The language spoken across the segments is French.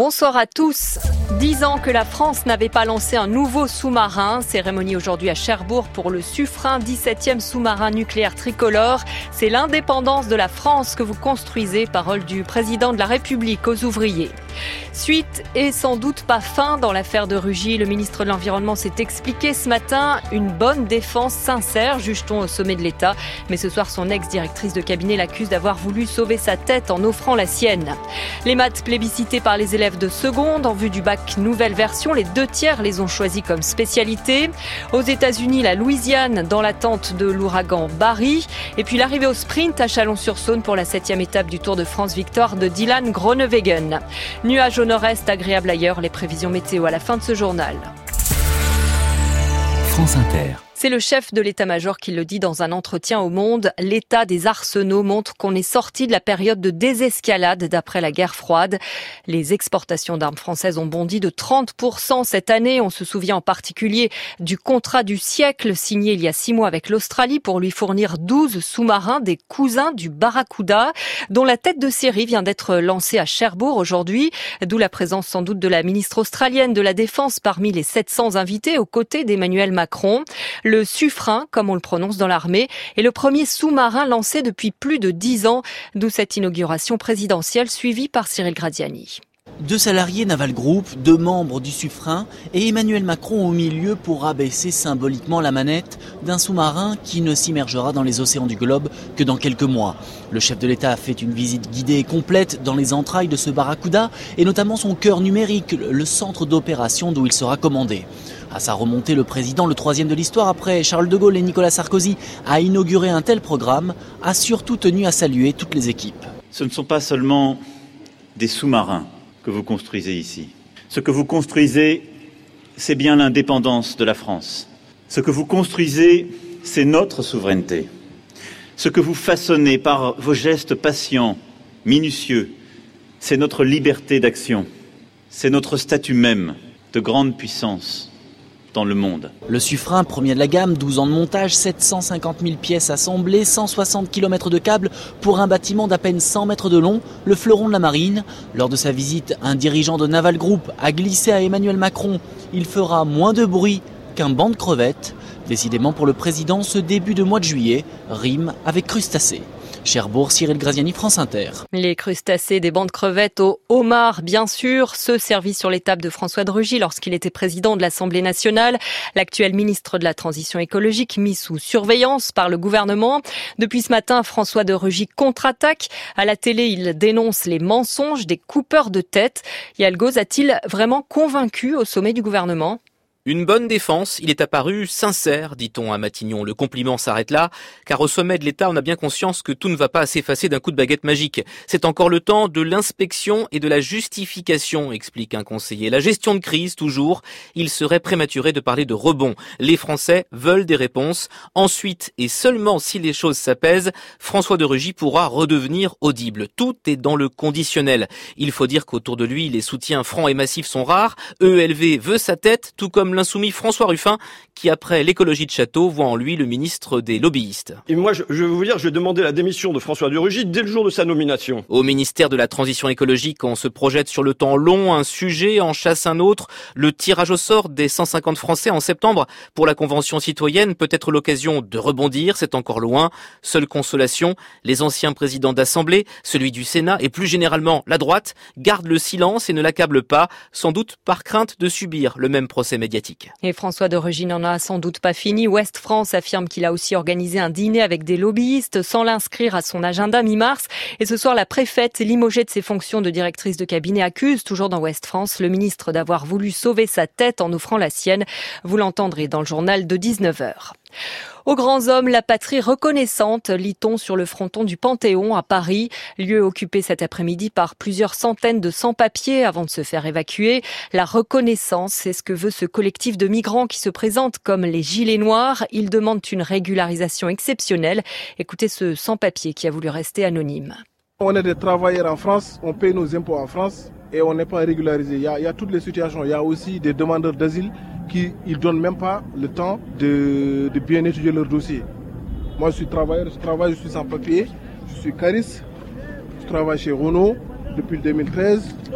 Bonsoir à tous. 10 ans que la France n'avait pas lancé un nouveau sous-marin. Cérémonie aujourd'hui à Cherbourg pour le Suffren, 17e sous-marin nucléaire tricolore. C'est l'indépendance de la France que vous construisez, parole du président de la République aux ouvriers. Suite et sans doute pas fin dans l'affaire de Rugy. Le ministre de l'Environnement s'est expliqué ce matin. Une bonne défense sincère, juge-t-on au sommet de l'État. Mais ce soir, son ex-directrice de cabinet l'accuse d'avoir voulu sauver sa tête en offrant la sienne. Les maths plébiscités par les élèves de seconde. En vue du bac nouvelle version, les 2/3 les ont choisis comme spécialité. Aux États-Unis, la Louisiane dans l'attente de l'ouragan Barry. Et puis l'arrivée au sprint à Chalon-sur-Saône pour la 7e étape du Tour de France, victoire de Dylan Groenewegen. Nuages au nord-est, agréable ailleurs, les prévisions météo à la fin de ce journal. France Inter. C'est le chef de l'état-major qui le dit dans un entretien au Monde. L'état des arsenaux montre qu'on est sorti de la période de désescalade d'après la guerre froide. Les exportations d'armes françaises ont bondi de 30% cette année. On se souvient en particulier du contrat du siècle signé il y a 6 mois avec l'Australie pour lui fournir 12 sous-marins, des cousins du Barracuda, dont la tête de série vient d'être lancée à Cherbourg aujourd'hui. D'où la présence sans doute de la ministre australienne de la Défense parmi les 700 invités aux côtés d'Emmanuel Macron. Le Suffren, comme on le prononce dans l'armée, est le premier sous-marin lancé depuis plus de 10 ans, d'où cette inauguration présidentielle suivie par Cyril Gradiani. 2 salariés Naval Group, 2 membres du Suffren et Emmanuel Macron au milieu pour abaisser symboliquement la manette d'un sous-marin qui ne s'immergera dans les océans du globe que dans quelques mois. Le chef de l'État a fait une visite guidée et complète dans les entrailles de ce Barracuda et notamment son cœur numérique, le centre d'opération d'où il sera commandé. À sa remontée, le président, le 3e de l'histoire après Charles de Gaulle et Nicolas Sarkozy, a inauguré un tel programme, a surtout tenu à saluer toutes les équipes. Ce ne sont pas seulement des sous-marins que vous construisez ici. Ce que vous construisez, c'est bien l'indépendance de la France. Ce que vous construisez, c'est notre souveraineté. Ce que vous façonnez par vos gestes patients, minutieux, c'est notre liberté d'action. C'est notre statut même de grande puissance dans le monde. Le Suffren, premier de la gamme, 12 ans de montage, 750 000 pièces assemblées, 160 km de câbles pour un bâtiment d'à peine 100 mètres de long, le fleuron de la marine. Lors de sa visite, un dirigeant de Naval Group a glissé à Emmanuel Macron. Il fera moins de bruit qu'un banc de crevettes. Décidément pour le président, ce début de mois de juillet rime avec crustacés. Cherbourg, Cyril Gradiani, France Inter. Les crustacés des bancs de crevettes au homard, bien sûr, ceux servis sur les tables de François de Rugy lorsqu'il était président de l'Assemblée nationale. L'actuel ministre de la Transition écologique mis sous surveillance par le gouvernement. Depuis ce matin, François de Rugy contre-attaque. À la télé, il dénonce les mensonges des coupeurs de tête. Yael Gauz a-t-il vraiment convaincu au sommet du gouvernement ? Une bonne défense, il est apparu sincère, dit-on à Matignon. Le compliment s'arrête là, car au sommet de l'État, on a bien conscience que tout ne va pas s'effacer d'un coup de baguette magique. C'est encore le temps de l'inspection et de la justification, explique un conseiller. La gestion de crise, toujours, il serait prématuré de parler de rebond. Les Français veulent des réponses. Ensuite, et seulement si les choses s'apaisent, François de Rugy pourra redevenir audible. Tout est dans le conditionnel. Il faut dire qu'autour de lui, les soutiens francs et massifs sont rares. EELV veut sa tête, tout comme l'insoumis François Ruffin, qui après l'écologie de Château, voit en lui le ministre des lobbyistes. Et moi, je vais vous dire, je vais demander la démission de François de Rugy dès le jour de sa nomination. Au ministère de la Transition écologique, on se projette sur le temps long, un sujet en chasse un autre. Le tirage au sort des 150 Français en septembre pour la Convention citoyenne peut être l'occasion de rebondir, c'est encore loin. Seule consolation, les anciens présidents d'Assemblée, celui du Sénat et plus généralement la droite, gardent le silence et ne l'accablent pas, sans doute par crainte de subir le même procès médiatique. Et François de Rugy n'en a sans doute pas fini. Ouest France affirme qu'il a aussi organisé un dîner avec des lobbyistes sans l'inscrire à son agenda mi-mars. Et ce soir, la préfète, limogée de ses fonctions de directrice de cabinet, accuse, toujours dans Ouest France, le ministre d'avoir voulu sauver sa tête en offrant la sienne. Vous l'entendrez dans le journal de 19h. Aux grands hommes, la patrie reconnaissante, lit-on sur le fronton du Panthéon à Paris, lieu occupé cet après-midi par plusieurs centaines de sans-papiers avant de se faire évacuer. La reconnaissance, c'est ce que veut ce collectif de migrants qui se présente comme les Gilets noirs. Ils demandent une régularisation exceptionnelle. Écoutez ce sans-papier qui a voulu rester anonyme. On est des travailleurs en France, on paye nos impôts en France et on n'est pas régularisé. Il y a toutes les situations. Il y a aussi des demandeurs d'asile qui ne donnent même pas le temps de bien étudier leur dossier. Moi, je suis travailleur, je suis sans papier, je suis cariste, je travaille chez Renault depuis 2013.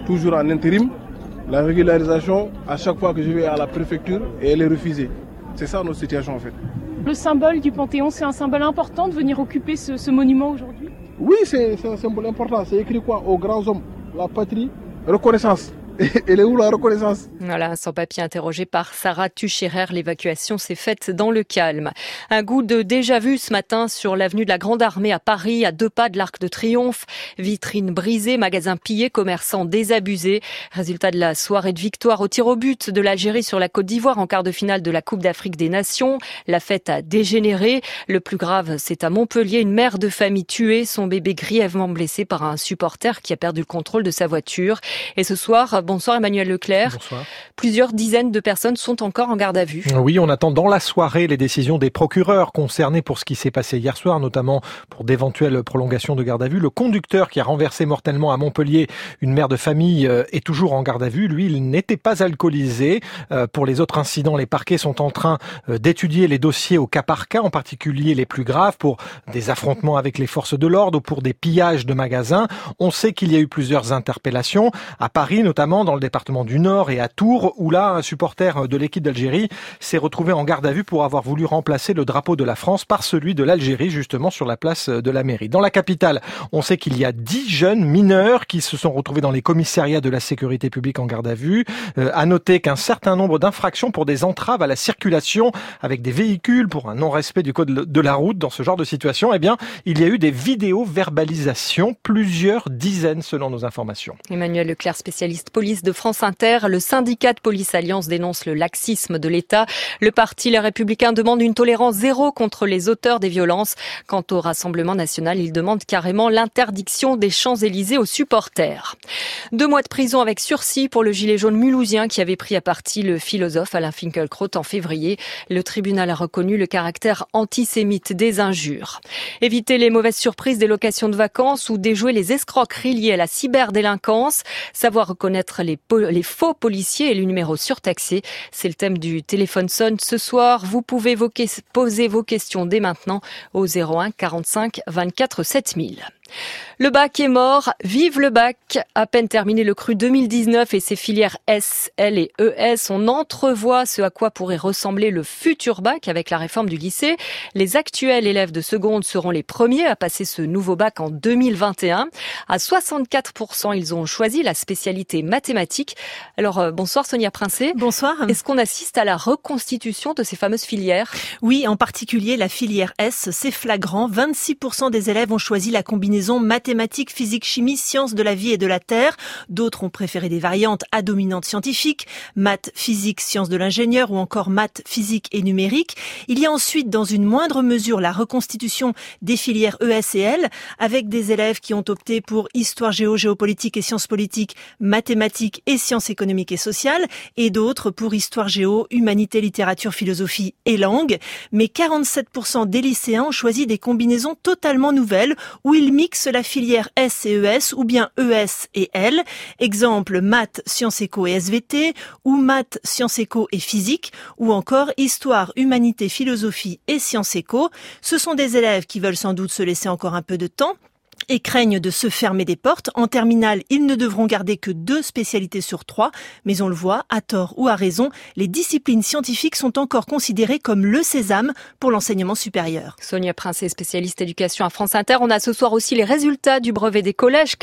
toujours en intérim. La régularisation, à chaque fois que je vais à la préfecture, et elle est refusée. C'est ça notre situation en fait. Le symbole du Panthéon, c'est un symbole important de venir occuper ce monument aujourd'hui ? Oui, c'est un symbole important. C'est écrit quoi ? Aux grands hommes, la patrie, reconnaissance. Elle est où la reconnaissance ? Voilà, un sans-papier interrogé par Sarah Tucherer. L'évacuation s'est faite dans le calme. Un goût de déjà-vu ce matin sur l'avenue de la Grande Armée à Paris, à 2 pas de l'Arc de Triomphe. Vitrines brisées, magasins pillés, commerçants désabusés. Résultat de la soirée de victoire au tir au but de l'Algérie sur la Côte d'Ivoire en quart de finale de la Coupe d'Afrique des Nations. La fête a dégénéré. Le plus grave, c'est à Montpellier, une mère de famille tuée, son bébé grièvement blessé par un supporter qui a perdu le contrôle de sa voiture. Et ce soir, bonsoir Emmanuel Leclerc. Bonsoir. Plusieurs dizaines de personnes sont encore en garde à vue. Oui, on attend dans la soirée les décisions des procureurs concernés pour ce qui s'est passé hier soir, notamment pour d'éventuelles prolongations de garde à vue. Le conducteur qui a renversé mortellement à Montpellier une mère de famille est toujours en garde à vue. Lui, il n'était pas alcoolisé. Pour les autres incidents, les parquets sont en train d'étudier les dossiers au cas par cas, en particulier les plus graves pour des affrontements avec les forces de l'ordre ou pour des pillages de magasins. On sait qu'il y a eu plusieurs interpellations à Paris, notamment dans le département du Nord et à Tours, où là, un supporter de l'équipe d'Algérie s'est retrouvé en garde à vue pour avoir voulu remplacer le drapeau de la France par celui de l'Algérie, justement sur la place de la mairie. Dans la capitale, on sait qu'il y a 10 jeunes mineurs qui se sont retrouvés dans les commissariats de la sécurité publique en garde à vue. À noter qu'un certain nombre d'infractions pour des entraves à la circulation avec des véhicules pour un non-respect du code de la route, dans ce genre de situation, eh bien, il y a eu des vidéo-verbalisations, plusieurs dizaines selon nos informations. Emmanuel Leclerc, spécialiste police de France Inter. Le syndicat de police Alliance dénonce le laxisme de l'État. Le parti Les Républicains demande une tolérance zéro contre les auteurs des violences. Quant au Rassemblement national, il demande carrément l'interdiction des Champs-Élysées aux supporters. 2 mois de prison avec sursis pour le gilet jaune mulhousien qui avait pris à partie le philosophe Alain Finkielkraut en février. Le tribunal a reconnu le caractère antisémite des injures. Éviter les mauvaises surprises des locations de vacances ou déjouer les escroqueries liées à la cyberdélinquance. Savoir reconnaître les faux policiers et les numéros surtaxés. C'est le thème du téléphone sonne ce soir. Vous pouvez poser vos questions dès maintenant au 01 45 24 7000. Le bac est mort, vive le bac. À peine terminé le cru 2019 et ses filières S, L et ES, on entrevoit ce à quoi pourrait ressembler le futur bac avec la réforme du lycée. Les actuels élèves de seconde seront les premiers à passer ce nouveau bac en 2021. À 64%, ils ont choisi la spécialité mathématiques. Alors, bonsoir Sonia Princé. Bonsoir. Est-ce qu'on assiste à la reconstitution de ces fameuses filières ? Oui, en particulier la filière S, c'est flagrant. 26% des élèves ont choisi la combinaison mathématiques, physique, chimie, sciences de la vie et de la terre. D'autres ont préféré des variantes à dominante scientifique, maths, physique, sciences de l'ingénieur ou encore maths, physique et numérique. Il y a ensuite, dans une moindre mesure, la reconstitution des filières ES et L, avec des élèves qui ont opté pour histoire géo, géopolitique et sciences politiques, mathématiques et sciences économiques et sociales, et d'autres pour histoire géo, humanité, littérature, philosophie et langue. Mais 47% des lycéens ont choisi des combinaisons totalement nouvelles, où ils mixent la filière S et ES ou bien ES et L. Exemple, maths, sciences éco et SVT, ou maths, sciences éco et physique, ou encore histoire, humanité, philosophie et sciences éco. Ce sont des élèves qui veulent sans doute se laisser encore un peu de temps et craignent de se fermer des portes. En terminale, ils ne devront garder que 2 spécialités sur 3, mais on le voit, à tort ou à raison, les disciplines scientifiques sont encore considérées comme le sésame pour l'enseignement supérieur. Sonia Princé, spécialiste éducation à France Inter. On a ce soir aussi les résultats du brevet des collèges.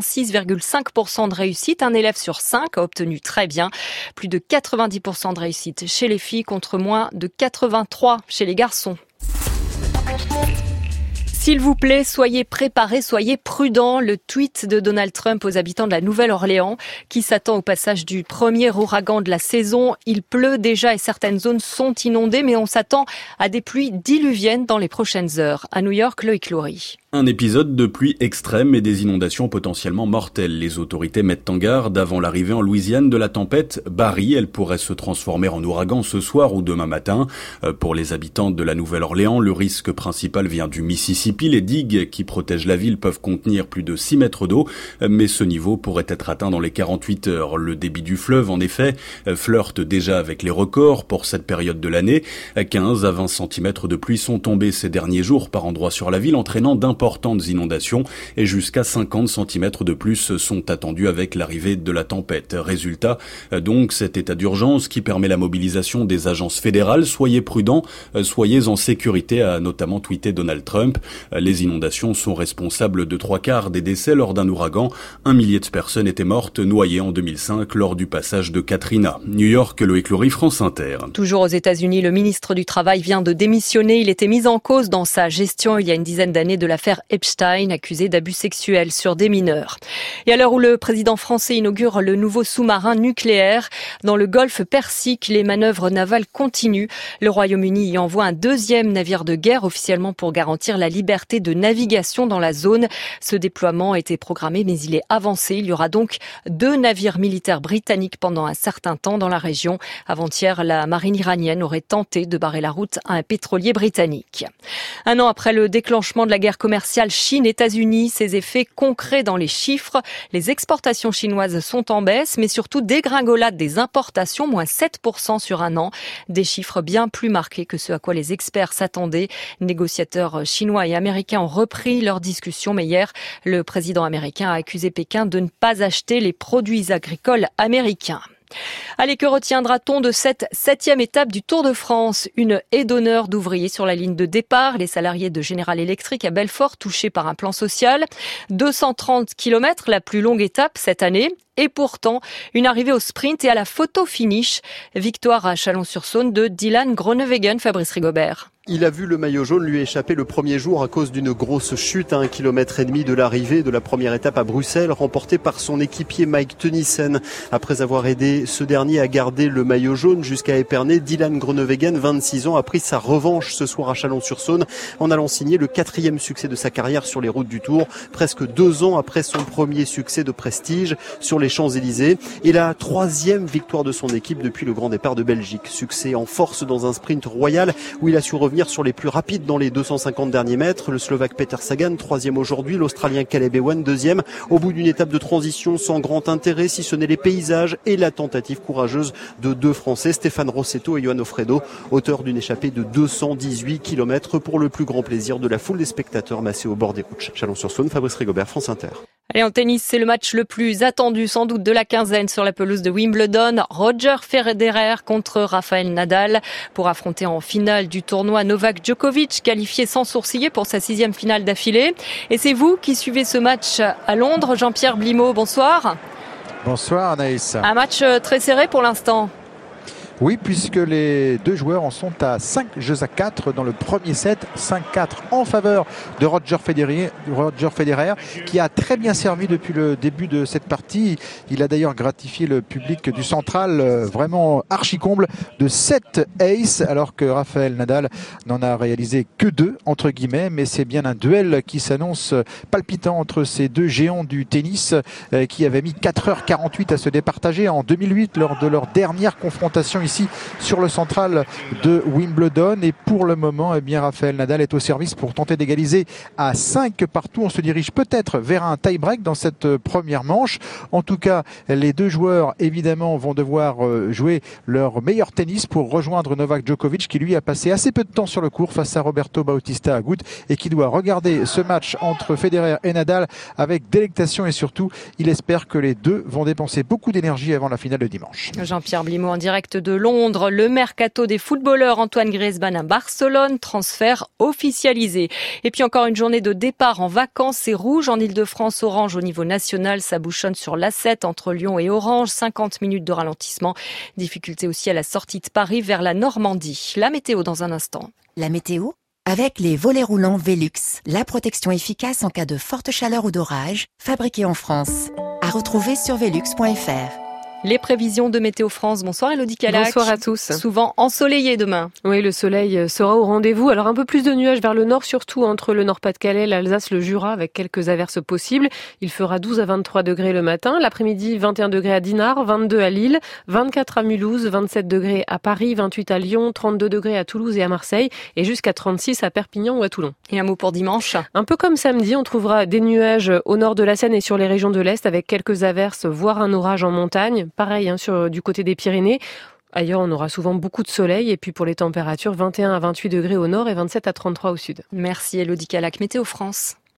86,5% de réussite. Un élève sur 5 a obtenu très bien. Plus de 90% de réussite chez les filles contre moins de 83 chez les garçons. S'il vous plaît, soyez préparés, soyez prudents. Le tweet de Donald Trump aux habitants de la Nouvelle-Orléans qui s'attend au passage du premier ouragan de la saison. Il pleut déjà et certaines zones sont inondées, mais on s'attend à des pluies diluviennes dans les prochaines heures. À New York, Loïc Loury. Un épisode de pluie extrême et des inondations potentiellement mortelles. Les autorités mettent en garde avant l'arrivée en Louisiane de la tempête Barry. Elle pourrait se transformer en ouragan ce soir ou demain matin. Pour les habitants de la Nouvelle-Orléans, le risque principal vient du Mississippi. Les digues qui protègent la ville peuvent contenir plus de 6 mètres d'eau, mais ce niveau pourrait être atteint dans les 48 heures. Le débit du fleuve, en effet, flirte déjà avec les records pour cette période de l'année. 15 à 20 cm de pluie sont tombés ces derniers jours par endroits sur la ville, entraînant d'importantes d'importantes inondations et jusqu'à 50 cm de plus sont attendus avec l'arrivée de la tempête. Résultat, donc, cet état d'urgence qui permet la mobilisation des agences fédérales. Soyez prudents, soyez en sécurité, a notamment tweeté Donald Trump. Les inondations sont responsables de 3/4 des décès lors d'un ouragan. 1 millier de personnes étaient mortes noyées en 2005 lors du passage de Katrina. New York, Loïc Loury, France Inter. Toujours aux États-Unis, le ministre du Travail vient de démissionner. Il était mis en cause dans sa gestion il y a une dizaine d'années de l'affaire Epstein, accusé d'abus sexuels sur des mineurs. Et à l'heure où le président français inaugure le nouveau sous-marin nucléaire dans le golfe Persique, les manœuvres navales continuent. Le Royaume-Uni y envoie un deuxième navire de guerre officiellement pour garantir la liberté de navigation dans la zone. Ce déploiement était programmé mais il est avancé. Il y aura donc 2 navires militaires britanniques pendant un certain temps dans la région. Avant-hier, la marine iranienne aurait tenté de barrer la route à un pétrolier britannique. Un an après le déclenchement de la guerre commerciale Chine-États-Unis, ses effets concrets dans les chiffres. Les exportations chinoises sont en baisse, mais surtout dégringolade des importations, moins 7% sur un an. Des chiffres bien plus marqués que ce à quoi les experts s'attendaient. Négociateurs chinois et américains ont repris leur discussion, mais hier, le président américain a accusé Pékin de ne pas acheter les produits agricoles américains. Allez, que retiendra-t-on de cette 7e étape du Tour de France? Une haie d'honneur d'ouvriers sur la ligne de départ, les salariés de General Electric à Belfort touchés par un plan social. 230 km, la plus longue étape cette année. Et pourtant, une arrivée au sprint et à la photo finish. Victoire à Chalon-sur-Saône de Dylan Groenewegen, Fabrice Rigobert. Il a vu le maillot jaune lui échapper le premier jour à cause d'une grosse chute à 1,5 km de l'arrivée de la première étape à Bruxelles, remportée par son équipier Mike Tennyson. Après avoir aidé ce dernier à garder le maillot jaune jusqu'à Épernay, Dylan Groenewegen, 26 ans, a pris sa revanche ce soir à Chalon-sur-Saône en allant signer le 4e succès de sa carrière sur les routes du Tour, presque 2 ans après son premier succès de prestige sur les Champs-Élysées et la 3e victoire de son équipe depuis le grand départ de Belgique. Succès en force dans un sprint royal où il a su revenir sur les plus rapides dans les 250 derniers mètres. Le Slovaque Peter Sagan, 3e aujourd'hui, l'Australien Caleb Ewan, 2e, au bout d'une étape de transition sans grand intérêt, si ce n'est les paysages et la tentative courageuse de 2 Français, Stéphane Rossetto et Johan Ofredo, auteurs d'une échappée de 218 km pour le plus grand plaisir de la foule des spectateurs massés au bord des routes. Chalon-sur-Saône, Fabrice Rigobert, France Inter. Allez, en tennis, c'est le match le plus attendu sans doute de la quinzaine sur la pelouse de Wimbledon. Roger Federer contre Rafael Nadal pour affronter en finale du tournoi Novak Djokovic, qualifié sans sourciller pour sa 6e finale d'affilée. Et c'est vous qui suivez ce match à Londres. Jean-Pierre Blimaud, bonsoir. Bonsoir Anaïs. Un match très serré pour l'instant. Oui, puisque les 2 joueurs en sont à 5-4 dans le premier set, 5-4 en faveur de Roger Federer, qui a très bien servi depuis le début de cette partie. Il a d'ailleurs gratifié le public du Central, vraiment archi-comble, de 7 aces, alors que Rafael Nadal n'en a réalisé que 2, entre guillemets, mais c'est bien un duel qui s'annonce palpitant entre ces 2 géants du tennis qui avaient mis 4h48 à se départager en 2008 lors de leur dernière confrontation ici sur le central de Wimbledon. Et pour le moment, eh bien, Rafael Nadal est au service pour tenter d'égaliser à 5 partout. On se dirige peut-être vers un tie-break dans cette première manche. En tout cas, les 2 joueurs, évidemment, vont devoir jouer leur meilleur tennis pour rejoindre Novak Djokovic, qui lui a passé assez peu de temps sur le court face à Roberto Bautista Agut et qui doit regarder ce match entre Federer et Nadal avec délectation, et surtout, il espère que les 2 vont dépenser beaucoup d'énergie avant la finale de dimanche. Jean-Pierre Blimaud en direct de Londres. Le mercato des footballeurs, Antoine Griezmann à Barcelone, transfert officialisé. Et puis encore une journée de départ en vacances, c'est rouge en Ile-de-France, orange au niveau national, ça bouchonne sur l'A7 entre Lyon et Orange, 50 minutes de ralentissement. Difficulté aussi à la sortie de Paris vers la Normandie. La météo dans un instant. La météo avec les volets roulants Velux, la protection efficace en cas de forte chaleur ou d'orage, fabriquée en France. À retrouver sur velux.fr. Les prévisions de Météo France. Bonsoir Elodie Calac. Bonsoir à tous. Souvent ensoleillé demain. Oui, le soleil sera au rendez-vous. Alors un peu plus de nuages vers le nord, surtout entre le Nord-Pas-de-Calais, l'Alsace, le Jura, avec quelques averses possibles. Il fera 12 à 23 degrés le matin. L'après-midi, 21 degrés à Dinard, 22 à Lille, 24 à Mulhouse, 27 degrés à Paris, 28 à Lyon, 32 degrés à Toulouse et à Marseille, et jusqu'à 36 à Perpignan ou à Toulon. Et un mot pour dimanche. Un peu comme samedi, on trouvera des nuages au nord de la Seine et sur les régions de l'Est, avec quelques averses, voire un orage en montagne. Pareil, du côté des Pyrénées. Ailleurs, on aura souvent beaucoup de soleil. Et puis pour les températures, 21 à 28 degrés au nord et 27 à 33 au sud. Merci Elodie Calac. Météo France.